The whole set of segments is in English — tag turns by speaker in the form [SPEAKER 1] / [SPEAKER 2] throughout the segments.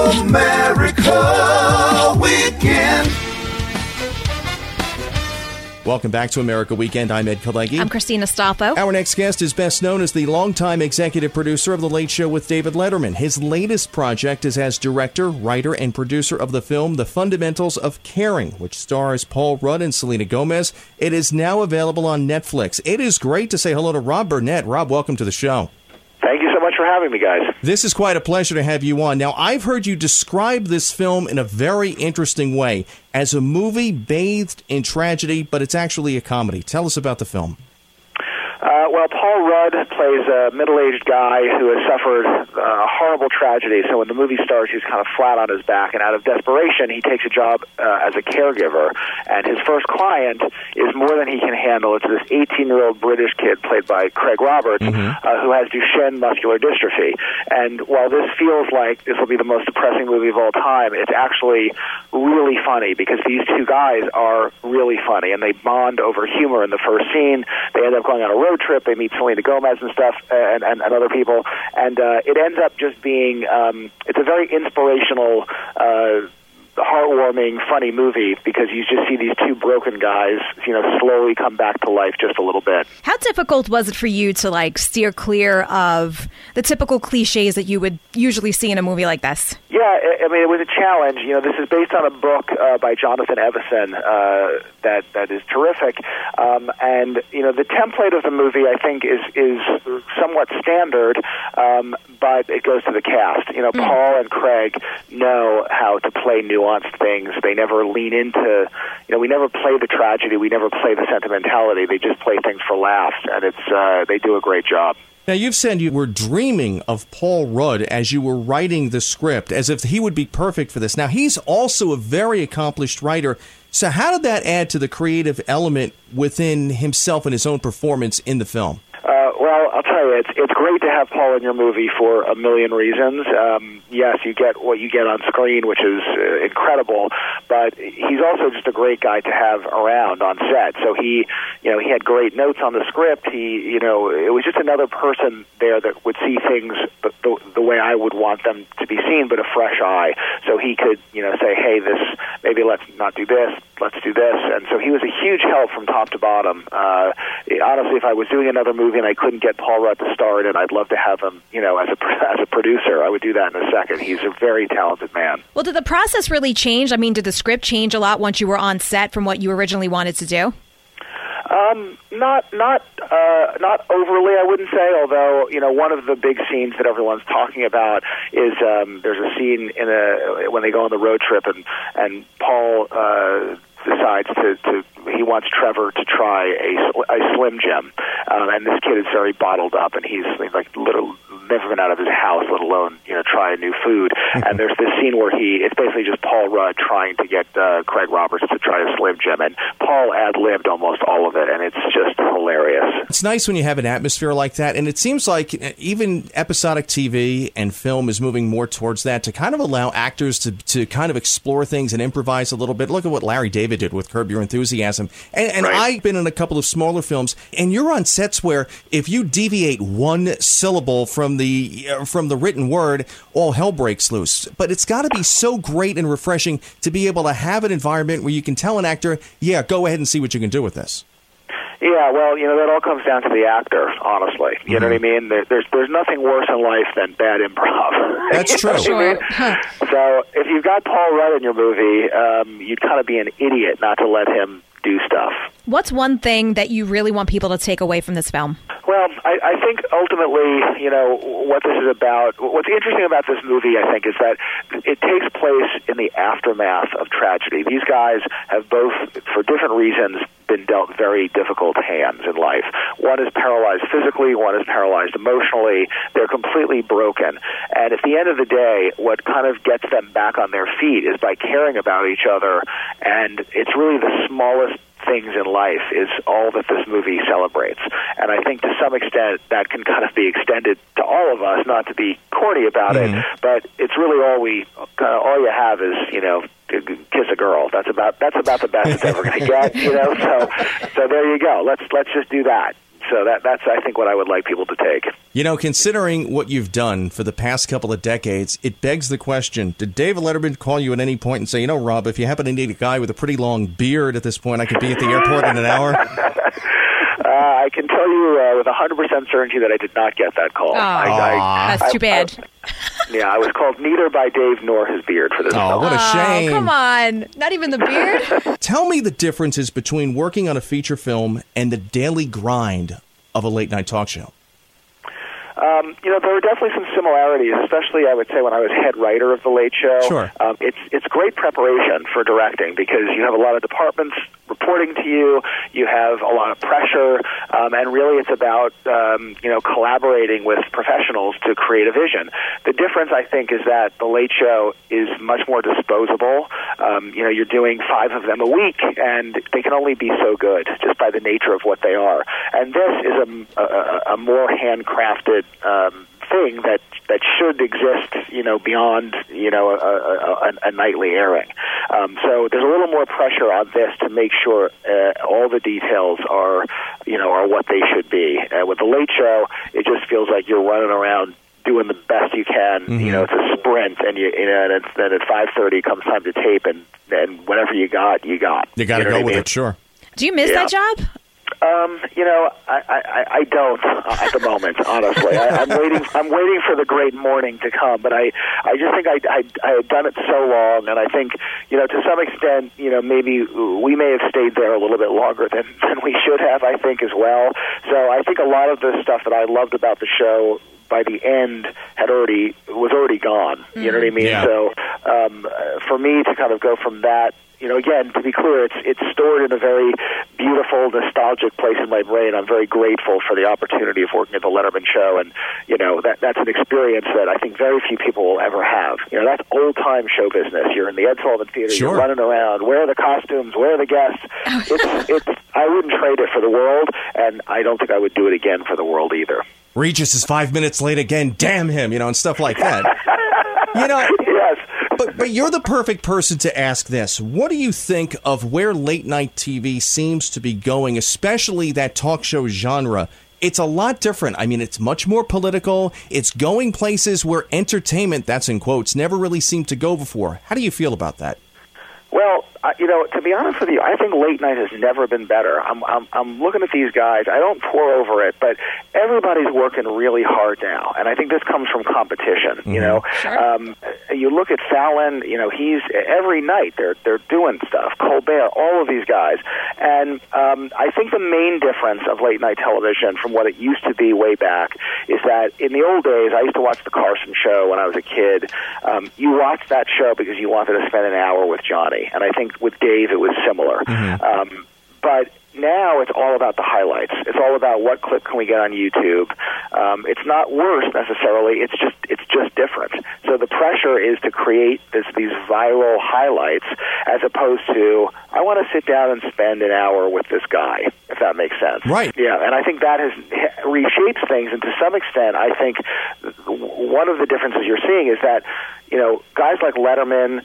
[SPEAKER 1] America Weekend.
[SPEAKER 2] Welcome back to America Weekend. I'm Ed Kalegi.
[SPEAKER 3] I'm Christina Stolfo.
[SPEAKER 2] Our next guest is best known as the longtime executive producer of The Late Show with David Letterman. His latest project is as director, writer, and producer of the film The Fundamentals of Caring, which stars Paul Rudd and Selena Gomez. It is now available on Netflix. It is great to say hello to Rob Burnett. Rob, welcome to the show.
[SPEAKER 4] Thank you so much for having me, guys.
[SPEAKER 2] This is quite a pleasure to have you on. Now, I've heard you describe this film in a very interesting way, as a movie bathed in tragedy, but it's actually a comedy. Tell us about the film.
[SPEAKER 4] Well, Paul Rudd plays a middle-aged guy who has suffered a horrible tragedy. So when the movie starts, he's kind of flat on his back, and out of desperation, he takes a job as a caregiver. And his first client is more than he can handle. It's this 18-year-old British kid played by Craig Roberts, who has Duchenne muscular dystrophy. And while this feels like this will be the most depressing movie of all time, it's actually really funny because these two guys are really funny, and they bond over humor in the first scene. They end up going on a road trip. They meet Selena Gomez and stuff, and other people, and it ends up just being it's a very inspirational, heartwarming, funny movie because you just see these two broken guys, slowly come back to life just a little bit.
[SPEAKER 3] How difficult was it for you to steer clear of the typical cliches that you would usually see in a movie like this?
[SPEAKER 4] Yeah, I mean, it was a challenge. This is based on a book by Jonathan Evison that is terrific. And, the template of the movie, I think, is somewhat standard, but it goes to the cast. Paul and Craig know how to play nuanced things. They never lean into, we never play the tragedy. We never play the sentimentality. They just play things for laughs, and they do a great job.
[SPEAKER 2] Now, you've said you were dreaming of Paul Rudd as you were writing the script, as if he would be perfect for this. Now, he's also a very accomplished writer. So how did that add to the creative element within himself and his own performance in the film?
[SPEAKER 4] Well, I'll tell you, it's great to have Paul in your movie for a million reasons. Yes, you get what you get on screen, which is incredible, but he's also just a great guy to have around on set. So he had great notes on the script. It was just another person there that would see things the way I would want them to be seen, but a fresh eye. So he could, say, hey, maybe let's not do this, let's do this. And so he was a huge help from top to bottom. Honestly, if I was doing another movie and I couldn't get Paul Rudd to star in it, I'd love to have him, as a producer. I would do that in a second. He's a very talented man.
[SPEAKER 3] Well, did the process really change? I mean, did the script change a lot once you were on set from what you originally wanted to do?
[SPEAKER 4] Not overly, I wouldn't say, although, one of the big scenes that everyone's talking about is there's a scene when they go on the road trip and Paul decides he wants Trevor to try a Slim Jim, and this kid is very bottled up, and he's never been out of his house, let alone try a new food. And there's this scene where it's basically just Paul Rudd trying to get Craig Roberts to try a Slim Jim, and Paul ad-libbed almost all of it, and it's just hilarious.
[SPEAKER 2] It's nice when you have an atmosphere like that, and it seems like even episodic TV and film is moving more towards that, to kind of allow actors to kind of explore things and improvise a little bit. Look at what Larry David did with Curb Your Enthusiasm. And right. I've been in a couple of smaller films, and you're on sets where if you deviate one syllable from the written word, all hell breaks loose. But it's got to be so great and refreshing to be able to have an environment where you can tell an actor, yeah, go ahead and see what you can do with this.
[SPEAKER 4] Yeah, well, that all comes down to the actor, honestly. You know what I mean? There's nothing worse in life than bad improv.
[SPEAKER 2] That's true.
[SPEAKER 3] Sure.
[SPEAKER 4] So if you've got Paul Rudd in your movie, you'd kind of be an idiot not to let him do stuff.
[SPEAKER 3] What's one thing that you really want people to take away from this film?
[SPEAKER 4] Well, I think ultimately, what this is about, what's interesting about this movie, I think, is that it takes place in the aftermath of tragedy. These guys have both, for different reasons, been dealt very difficult hands in life. One is paralyzed physically, one is paralyzed emotionally. They're completely broken. And at the end of the day, what kind of gets them back on their feet is by caring about each other. And it's really the smallest things in life is all that this movie celebrates. And I think to some extent that can kind of be extended to all of us, not to be corny about it, but it's really all you have is, kiss a girl. That's about the best it's ever going to get, So there you go. Let's just do that. So that's, I think, what I would like people to take.
[SPEAKER 2] You know, considering what you've done for the past couple of decades, it begs the question, did David Letterman call you at any point and say, you know, Rob, if you happen to need a guy with a pretty long beard at this point, I could be at the airport in an hour?
[SPEAKER 4] I can tell you with 100% certainty that I did not get that call.
[SPEAKER 3] That's too bad.
[SPEAKER 4] I was called neither by Dave nor his beard for this film.
[SPEAKER 2] Oh, what a shame.
[SPEAKER 3] Come on. Not even the beard?
[SPEAKER 2] Tell me the differences between working on a feature film and the daily grind of a late-night talk show.
[SPEAKER 4] There were definitely some similarities, especially, I would say, when I was head writer of The Late Show.
[SPEAKER 2] Sure.
[SPEAKER 4] It's great preparation for directing because you have a lot of departments reporting to you, you have a lot of pressure, and really it's about, collaborating with professionals to create a vision. The difference, I think, is that The Late Show is much more disposable. You're doing 5 of them a week, and they can only be so good just by the nature of what they are. And this is a more handcrafted thing that should exist, beyond, a nightly airing. So there's a little more pressure on this to make sure all the details are what they should be. With The Late Show, it just feels like you're running around doing the best you can.
[SPEAKER 2] Mm-hmm.
[SPEAKER 4] It's a sprint, and and then at 5:30 comes time to tape, and whatever you got, you got.
[SPEAKER 2] You got to go with it, sure.
[SPEAKER 3] Do you miss that job?
[SPEAKER 4] I don't at the moment. Honestly, I'm waiting for the great morning to come. But I just think I had done it so long, and I think to some extent, maybe we may have stayed there a little bit longer than we should have. I think as well. So I think a lot of the stuff that I loved about the show by the end was already gone. You know what I mean?
[SPEAKER 2] Yeah.
[SPEAKER 4] So for me to kind of go from that. Again, to be clear, it's stored in a very beautiful, nostalgic place in my brain. I'm very grateful for the opportunity of working at the Letterman Show, and that's an experience that I think very few people will ever have. That's old-time show business. You're in the Ed Sullivan Theater,
[SPEAKER 2] sure.
[SPEAKER 4] You're running around. Where are the costumes? Where are the guests? I wouldn't trade it for the world, and I don't think I would do it again for the world either.
[SPEAKER 2] Regis is 5 minutes late again. Damn him, and stuff like that.
[SPEAKER 4] Yes.
[SPEAKER 2] But you're the perfect person to ask this. What do you think of where late night TV seems to be going, especially that talk show genre? It's a lot different. I mean, it's much more political. It's going places where entertainment, that's in quotes, never really seemed to go before. How do you feel about that?
[SPEAKER 4] Well, to be honest with you, I think late night has never been better. I'm looking at these guys. I don't pour over it, but everybody's working really hard now, and I think this comes from competition.
[SPEAKER 2] Mm-hmm.
[SPEAKER 3] Sure.
[SPEAKER 4] You look at Fallon. He's every night they're doing stuff. Colbert, all of these guys, and I think the main difference of late night television from what it used to be way back is that in the old days, I used to watch the Carson Show when I was a kid. You watched that show because you wanted to spend an hour with Johnny, and I think with Dave it was similar.
[SPEAKER 2] Mm-hmm.
[SPEAKER 4] But now it's all about the highlights. It's all about what clip can we get on YouTube. It's not worse necessarily. It's just different. So the pressure is to create these viral highlights as opposed to I want to sit down and spend an hour with this guy, if that makes sense.
[SPEAKER 2] Right.
[SPEAKER 4] Yeah, and I think that has reshapes things. And to some extent, I think one of the differences you're seeing is that guys like Letterman.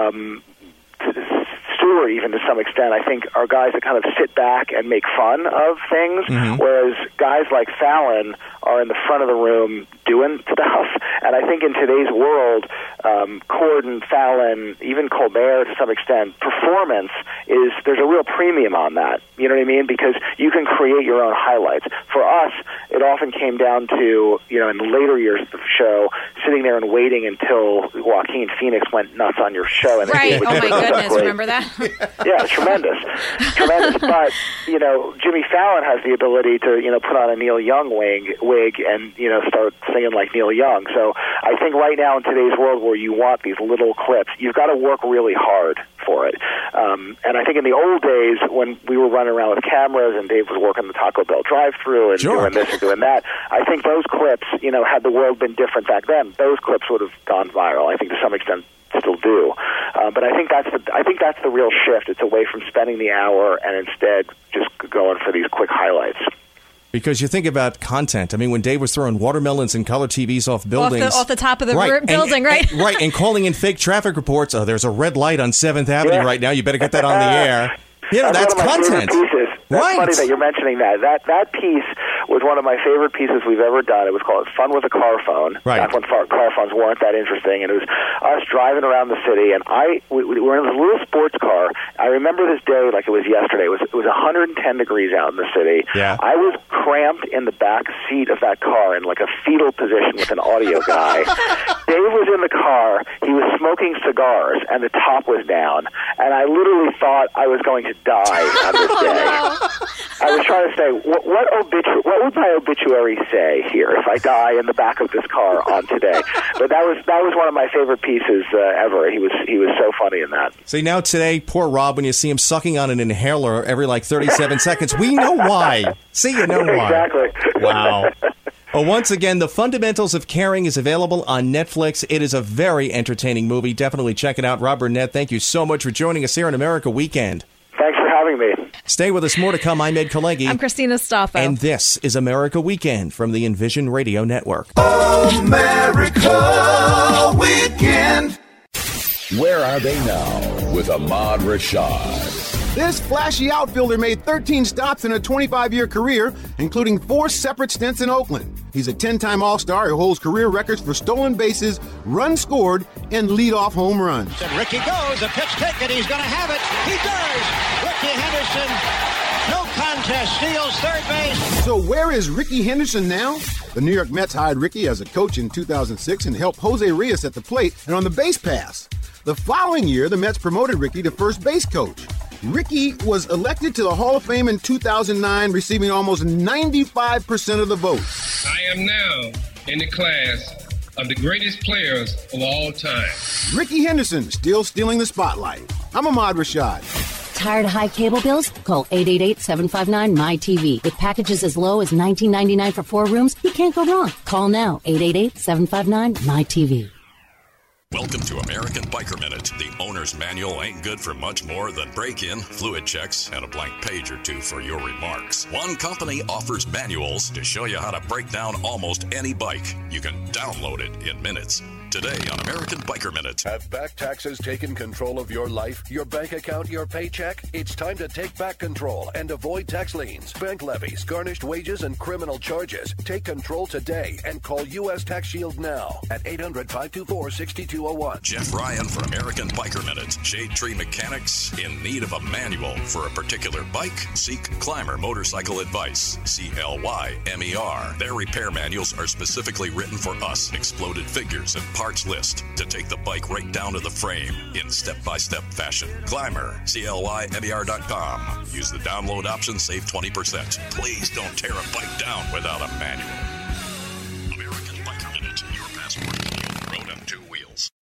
[SPEAKER 4] Stewart, even to some extent, I think are guys that kind of sit back and make fun of things,
[SPEAKER 2] mm-hmm.
[SPEAKER 4] whereas guys like Fallon are in the front of the room doing stuff. And I think in today's world, Corden, Fallon, even Colbert to some extent, performance there's a real premium on that. You know what I mean? Because you can create your own highlights. For us, it often came down to, in the later years of the show, sitting there and waiting until Joaquin Phoenix went nuts on your show. And
[SPEAKER 3] right. Oh, my goodness.
[SPEAKER 4] Great.
[SPEAKER 3] Remember that?
[SPEAKER 4] Yeah, tremendous. But, Jimmy Fallon has the ability to, put on a Neil Young wig and, start singing like Neil Young. So I think right now in today's world where you want these little clips, you've got to work really hard for it. And I think in the old days when we were running around with cameras and Dave was working the Taco Bell drive-thru and
[SPEAKER 2] sure.
[SPEAKER 4] doing this and doing that, I think those clips, had the world been different back then, those clips would have gone viral. I think to some extent still do. But I think that's the real shift. It's away from spending the hour and instead just going for these quick highlights.
[SPEAKER 2] Because you think about content. I mean, when Dave was throwing watermelons and color TVs off buildings.
[SPEAKER 3] Off the top of the
[SPEAKER 2] right.
[SPEAKER 3] building, right?
[SPEAKER 2] Right, and calling in fake traffic reports. Oh, there's a red light on 7th Avenue right now. You better get that on the air. That's
[SPEAKER 4] one of my
[SPEAKER 2] content.
[SPEAKER 4] Pieces. That's
[SPEAKER 2] right.
[SPEAKER 4] funny that you're mentioning that. That piece was one of my favorite pieces we've ever done. It was called Fun with a Car Phone.
[SPEAKER 2] Right.
[SPEAKER 4] Back when car phones weren't that interesting, and it was us driving around the city. And we were in this little sports car. I remember this day like it was yesterday. It was 110 degrees out in the city.
[SPEAKER 2] Yeah.
[SPEAKER 4] I was cramped in the back seat of that car in like a fetal position with an audio guy. Dave was in the car. He was smoking cigars, and the top was down. And I literally thought I was going to die on this day. I was trying to say, what would my obituary say here if I die in the back of this car on today? But that was one of my favorite pieces ever. He was so funny in that.
[SPEAKER 2] See, now today, poor Rob, when you see him sucking on an inhaler every like 37 seconds, we know why. See, you know why.
[SPEAKER 4] Exactly.
[SPEAKER 2] Wow. Well, once again, The Fundamentals of Caring is available on Netflix. It is a very entertaining movie. Definitely check it out. Rob Burnett, thank you so much for joining us here on America Weekend.
[SPEAKER 4] Thanks for having me.
[SPEAKER 2] Stay with us. More to come. I'm Ed Kalegi.
[SPEAKER 3] I'm Christina Staffo.
[SPEAKER 2] And this is America Weekend from the Envision Radio Network.
[SPEAKER 1] America Weekend.
[SPEAKER 5] Where are they now with Ahmad Rashad?
[SPEAKER 6] This flashy outfielder made 13 stops in a 25-year career, including 4 separate stints in Oakland. He's a 10-time All-Star who holds career records for stolen bases, runs scored, and leadoff home runs.
[SPEAKER 7] And Ricky goes, a pitch ticket, he's going to have it. He does! Ricky Henderson, no contest, steals third base.
[SPEAKER 6] So where is Ricky Henderson now? The New York Mets hired Ricky as a coach in 2006 and helped Jose Rios at the plate and on the base pass. The following year, the Mets promoted Ricky to first base coach. Ricky was elected to the Hall of Fame in 2009, receiving almost 95% of the vote.
[SPEAKER 8] I am now in the class of the greatest players of all time.
[SPEAKER 6] Ricky Henderson still stealing the spotlight. I'm Ahmad Rashad.
[SPEAKER 9] Tired of high cable bills? Call 888-759-MyTV. With packages as low as $19.99 for 4 rooms, you can't go wrong. Call now, 888-759-MyTV.
[SPEAKER 10] Welcome to American Biker Minute. The owner's manual ain't good for much more than break-in, fluid checks, and a blank page or two for your remarks. One company offers manuals to show you how to break down almost any bike. You can download it in minutes. Today on American Biker Minute.
[SPEAKER 5] Have back taxes taken control of your life, your bank account, your paycheck? It's time to take back control and avoid tax liens, bank levies, garnished wages, and criminal charges. Take control today and call U.S. Tax Shield now at 800-524-6201.
[SPEAKER 10] Jeff Ryan for American Biker Minute. Shade Tree Mechanics in need of a manual for a particular bike? Seek Clymer Motorcycle Advice. CLYMER. Their repair manuals are specifically written for us. Exploded figures and parts list to take the bike right down to the frame in step-by-step fashion. Clymer, CLYMER.com. Use the download option, save 20%. Please don't tear a bike down without a manual.